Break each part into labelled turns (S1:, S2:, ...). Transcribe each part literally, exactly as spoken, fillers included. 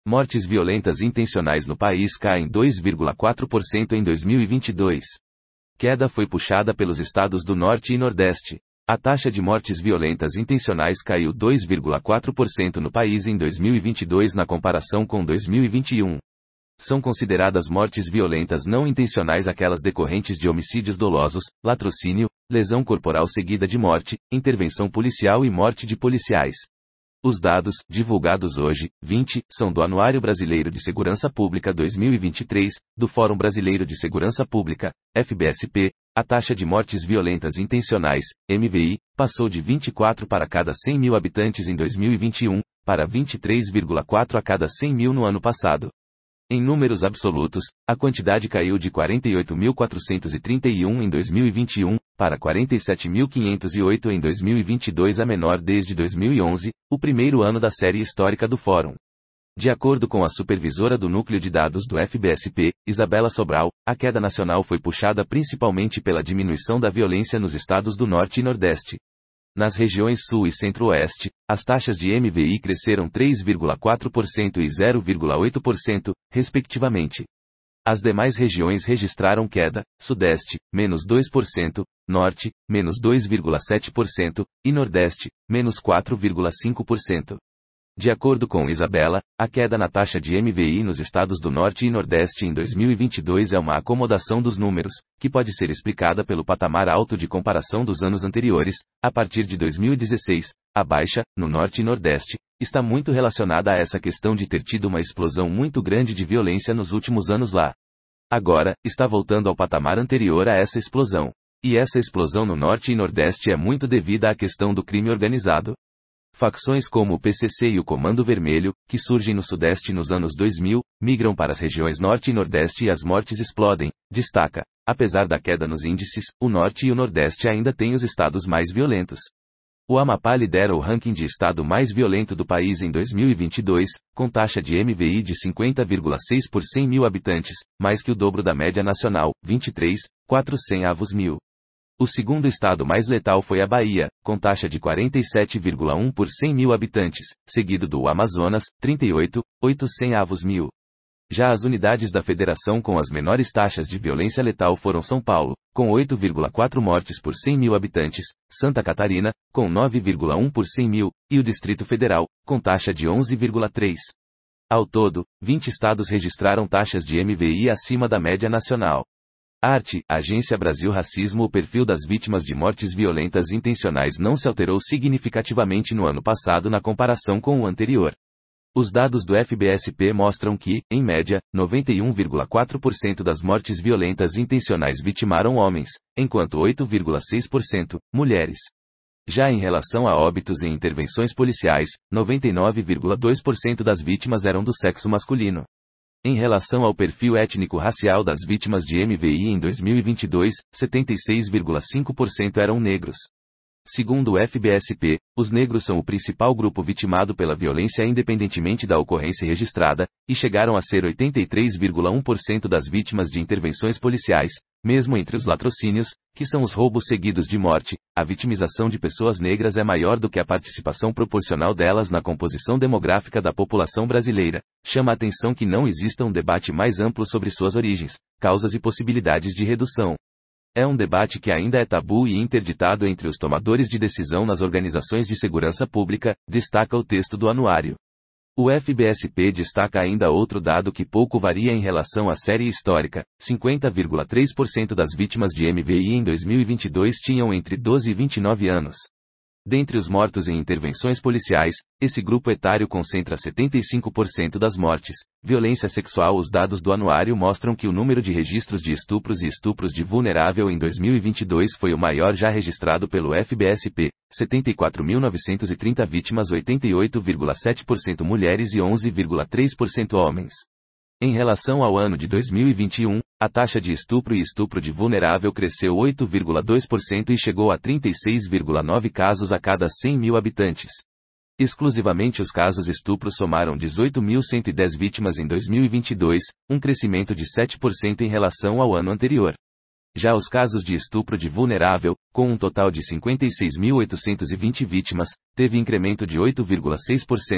S1: Mortes violentas intencionais no país caem dois vírgula quatro por cento em dois mil e vinte e dois. Queda foi puxada pelos estados do Norte e Nordeste. A taxa de mortes violentas intencionais caiu dois vírgula quatro por cento no país em dois mil e vinte e dois na comparação com dois mil e vinte e um. São consideradas mortes violentas não intencionais aquelas decorrentes de homicídios dolosos, latrocínio, lesão corporal seguida de morte, intervenção policial e morte de policiais. Os dados, divulgados hoje, vinte, são do Anuário Brasileiro de Segurança Pública dois mil e vinte e três, do Fórum Brasileiro de Segurança Pública, F B S P. A taxa de mortes violentas intencionais, M V I, passou de vinte e quatro para cada cem mil habitantes em dois mil e vinte e um, para vinte e três vírgula quatro a cada cem mil no ano passado. Em números absolutos, a quantidade caiu de quarenta e oito mil quatrocentos e trinta e um em dois mil e vinte e um, para quarenta e sete mil quinhentos e oito em dois mil e vinte e dois, a menor desde dois mil e onze, o primeiro ano da série histórica do Fórum. De acordo com a supervisora do Núcleo de Dados do F B S P, Isabela Sobral, a queda nacional foi puxada principalmente pela diminuição da violência nos estados do Norte e Nordeste. Nas regiões Sul e Centro-Oeste, as taxas de M V I cresceram três vírgula quatro por cento e zero vírgula oito por cento, respectivamente. As demais regiões registraram queda: Sudeste, menos dois por cento, Norte, menos dois vírgula sete por cento, e Nordeste, menos quatro vírgula cinco por cento. De acordo com Isabela, a queda na taxa de M V I nos estados do Norte e Nordeste em dois mil e vinte e dois é uma acomodação dos números, que pode ser explicada pelo patamar alto de comparação dos anos anteriores. A partir de dois mil e dezesseis, a baixa, no Norte e Nordeste, está muito relacionada a essa questão de ter tido uma explosão muito grande de violência nos últimos anos lá. Agora, está voltando ao patamar anterior a essa explosão. E essa explosão no Norte e Nordeste é muito devida à questão do crime organizado. Facções como o P C C e o Comando Vermelho, que surgem no Sudeste nos anos dois mil, migram para as regiões Norte e Nordeste e as mortes explodem, destaca. Apesar da queda nos índices, o Norte e o Nordeste ainda têm os estados mais violentos. O Amapá lidera o ranking de estado mais violento do país em dois mil e vinte e dois, com taxa de M V I de cinquenta vírgula seis por cem mil habitantes, mais que o dobro da média nacional, vinte e três vírgula quatrocentos mil. O segundo estado mais letal foi a Bahia, com taxa de quarenta e sete vírgula um por cem mil habitantes, seguido do Amazonas, trinta e oito mil oitocentos mil. Já as unidades da federação com as menores taxas de violência letal foram São Paulo, com oito vírgula quatro mortes por cem mil habitantes, Santa Catarina, com nove vírgula um por cem mil, e o Distrito Federal, com taxa de onze vírgula três. Ao todo, vinte estados registraram taxas de M V I acima da média nacional. Arte, Agência Brasil Racismo. O perfil das vítimas de mortes violentas intencionais não se alterou significativamente no ano passado na comparação com o anterior. Os dados do F B S P mostram que, em média, noventa e um vírgula quatro por cento das mortes violentas intencionais vitimaram homens, enquanto oito vírgula seis por cento, mulheres. Já em relação a óbitos em intervenções policiais, noventa e nove vírgula dois por cento das vítimas eram do sexo masculino. Em relação ao perfil étnico-racial das vítimas de M V I em dois mil e vinte e dois, setenta e seis vírgula cinco por cento eram negros. Segundo o F B S P, os negros são o principal grupo vitimado pela violência independentemente da ocorrência registrada, e chegaram a ser oitenta e três vírgula um por cento das vítimas de intervenções policiais. Mesmo entre os latrocínios, que são os roubos seguidos de morte, a vitimização de pessoas negras é maior do que a participação proporcional delas na composição demográfica da população brasileira. Chama a atenção que não exista um debate mais amplo sobre suas origens, causas e possibilidades de redução. É um debate que ainda é tabu e interditado entre os tomadores de decisão nas organizações de segurança pública, destaca o texto do anuário. O F B S P destaca ainda outro dado que pouco varia em relação à série histórica: cinquenta vírgula três por cento das vítimas de M V I em dois mil e vinte e dois tinham entre doze e vinte e nove anos. Dentre os mortos em intervenções policiais, esse grupo etário concentra setenta e cinco por cento das mortes. Violência sexual. Os dados do anuário mostram que o número de registros de estupros e estupros de vulnerável em dois mil e vinte e dois foi o maior já registrado pelo F B S P, setenta e quatro mil novecentos e trinta vítimas, oitenta e oito vírgula sete por cento mulheres e onze vírgula três por cento homens. Em relação ao ano de dois mil e vinte e um, a taxa de estupro e estupro de vulnerável cresceu oito vírgula dois por cento e chegou a trinta e seis vírgula nove casos a cada cem mil habitantes. Exclusivamente os casos estupro somaram dezoito mil cento e dez vítimas em dois mil e vinte e dois, um crescimento de sete por cento em relação ao ano anterior. Já os casos de estupro de vulnerável, com um total de cinquenta e seis mil oitocentos e vinte vítimas, teve incremento de oito vírgula seis por cento,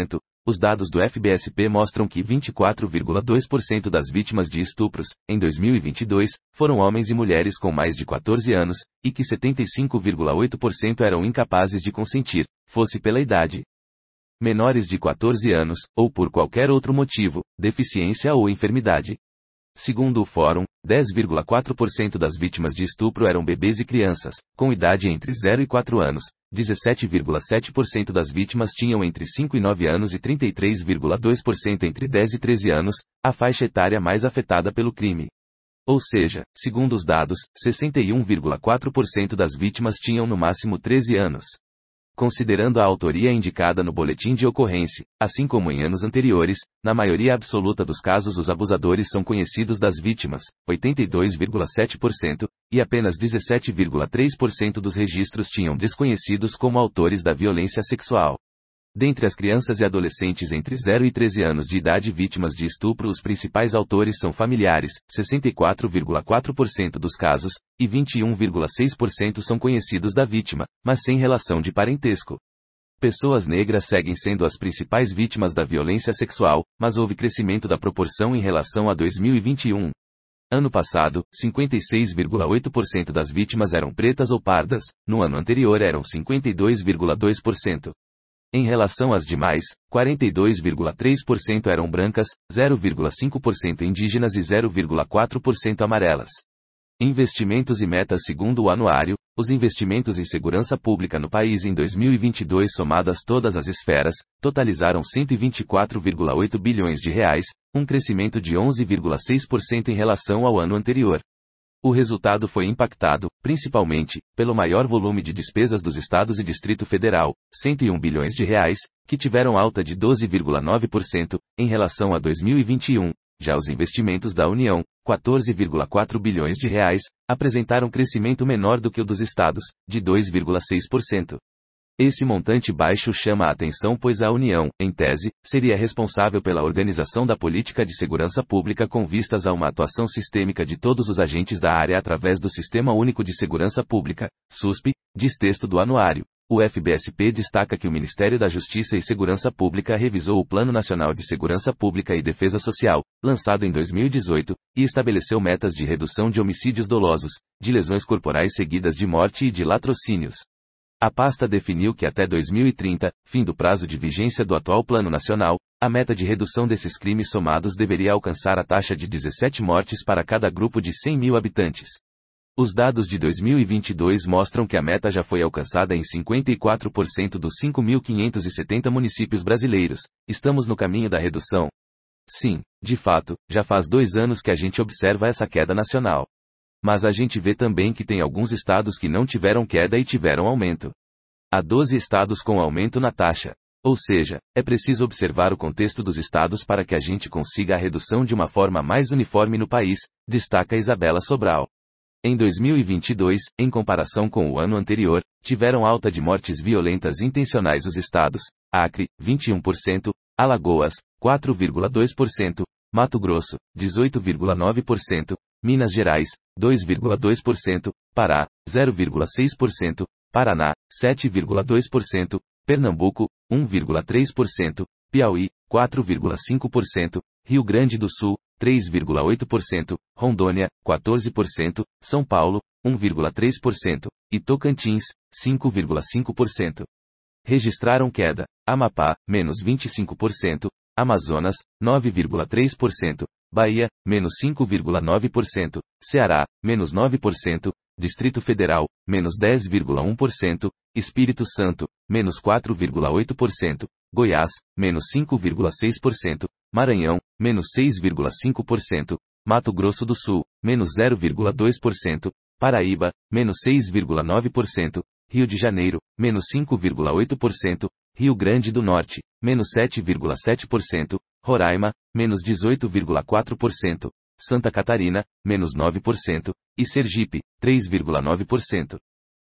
S1: Os dados do F B S P mostram que vinte e quatro vírgula dois por cento das vítimas de estupros, em dois mil e vinte e dois, foram homens e mulheres com mais de quatorze anos, e que setenta e cinco vírgula oito por cento eram incapazes de consentir, fosse pela idade. Menores de quatorze anos, ou por qualquer outro motivo, deficiência ou enfermidade. Segundo o Fórum, dez vírgula quatro por cento das vítimas de estupro eram bebês e crianças, com idade entre zero e quatro anos, dezessete vírgula sete por cento das vítimas tinham entre cinco e nove anos e trinta e três vírgula dois por cento entre dez e treze anos, a faixa etária mais afetada pelo crime. Ou seja, segundo os dados, sessenta e um vírgula quatro por cento das vítimas tinham no máximo treze anos. Considerando a autoria indicada no boletim de ocorrência, assim como em anos anteriores, na maioria absoluta dos casos os abusadores são conhecidos das vítimas, oitenta e dois vírgula sete por cento, e apenas dezessete vírgula três por cento dos registros tinham desconhecidos como autores da violência sexual. Dentre as crianças e adolescentes entre zero e treze anos de idade vítimas de estupro, os principais autores são familiares, sessenta e quatro vírgula quatro por cento dos casos, e vinte e um vírgula seis por cento são conhecidos da vítima, mas sem relação de parentesco. Pessoas negras seguem sendo as principais vítimas da violência sexual, mas houve crescimento da proporção em relação a dois mil e vinte e um. Ano passado, cinquenta e seis vírgula oito por cento das vítimas eram pretas ou pardas, no ano anterior eram cinquenta e dois vírgula dois por cento. Em relação às demais, quarenta e dois vírgula três por cento eram brancas, zero vírgula cinco por cento indígenas e zero vírgula quatro por cento amarelas. Investimentos e metas. Segundo o anuário, os investimentos em segurança pública no país em dois mil e vinte e dois, somadas todas as esferas, totalizaram cento e vinte e quatro vírgula oito bilhões de reais, um crescimento de onze vírgula seis por cento em relação ao ano anterior. O resultado foi impactado, principalmente, pelo maior volume de despesas dos estados e Distrito Federal, cento e um bilhões de reais, que tiveram alta de doze vírgula nove por cento, em relação a dois mil e vinte e um. Já os investimentos da União, quatorze vírgula quatro bilhões de reais, apresentaram crescimento menor do que o dos estados, de dois vírgula seis por cento. Esse montante baixo chama a atenção pois a União, em tese, seria responsável pela organização da política de segurança pública com vistas a uma atuação sistêmica de todos os agentes da área através do Sistema Único de Segurança Pública, SUSP, diz texto do anuário. O F B S P destaca que o Ministério da Justiça e Segurança Pública revisou o Plano Nacional de Segurança Pública e Defesa Social, lançado em dois mil e dezoito, e estabeleceu metas de redução de homicídios dolosos, de lesões corporais seguidas de morte e de latrocínios. A pasta definiu que até dois mil e trinta, fim do prazo de vigência do atual Plano Nacional, a meta de redução desses crimes somados deveria alcançar a taxa de dezessete mortes para cada grupo de cem mil habitantes. Os dados de dois mil e vinte e dois mostram que a meta já foi alcançada em cinquenta e quatro por cento dos cinco mil quinhentos e setenta municípios brasileiros. Estamos no caminho da redução? Sim, de fato, já faz dois anos que a gente observa essa queda nacional. Mas a gente vê também que tem alguns estados que não tiveram queda e tiveram aumento. Há doze estados com aumento na taxa. Ou seja, é preciso observar o contexto dos estados para que a gente consiga a redução de uma forma mais uniforme no país, destaca Isabela Sobral. Em dois mil e vinte e dois, em comparação com o ano anterior, tiveram alta de mortes violentas intencionais os estados: Acre, vinte e um por cento, Alagoas, quatro vírgula dois por cento, Mato Grosso, dezoito vírgula nove por cento, Minas Gerais, dois vírgula dois por cento, Pará, zero vírgula seis por cento, Paraná, sete vírgula dois por cento, Pernambuco, um vírgula três por cento, Piauí, quatro vírgula cinco por cento, Rio Grande do Sul, três vírgula oito por cento, Rondônia, quatorze por cento, São Paulo, um vírgula três por cento, e Tocantins, cinco vírgula cinco por cento. Registraram queda: Amapá, menos vinte e cinco por cento, Amazonas, nove vírgula três por cento, Bahia, menos cinco vírgula nove por cento, Ceará, menos nove por cento, Distrito Federal, menos dez vírgula um por cento, Espírito Santo, menos quatro vírgula oito por cento, Goiás, menos cinco vírgula seis por cento, Maranhão, menos seis vírgula cinco por cento, Mato Grosso do Sul, menos zero vírgula dois por cento, Paraíba, menos seis vírgula nove por cento, Rio de Janeiro, menos cinco vírgula oito por cento, Rio Grande do Norte, menos sete vírgula sete por cento, Roraima, menos dezoito vírgula quatro por cento, Santa Catarina, menos nove por cento, e Sergipe, três vírgula nove por cento.